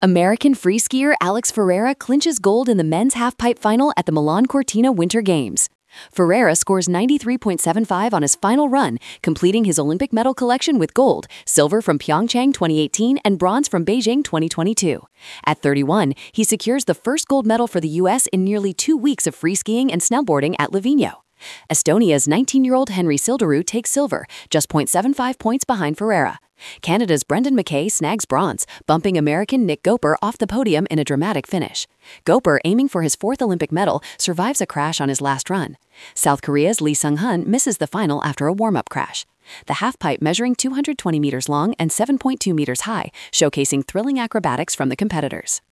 American free skier Alex Ferreira clinches gold in the men's halfpipe final at the Milan Cortina Winter Games. Ferreira scores 93.75 on his final run, completing his Olympic medal collection with gold, silver from Pyeongchang 2018, and bronze from Beijing 2022. At 31, he secures the first gold medal for the U.S. in nearly 2 weeks of free skiing and snowboarding at Livigno. Estonia's 19-year-old Henri Silderu takes silver, just 0.75 points behind Ferreira. Canada's Brendan McKay snags bronze, bumping American Nick Goper off the podium in a dramatic finish. Goper, aiming for his fourth Olympic medal, survives a crash on his last run. South Korea's Lee Sung-hun misses the final after a warm-up crash. The halfpipe, measuring 220 meters long and 7.2 meters high, showcasing thrilling acrobatics from the competitors.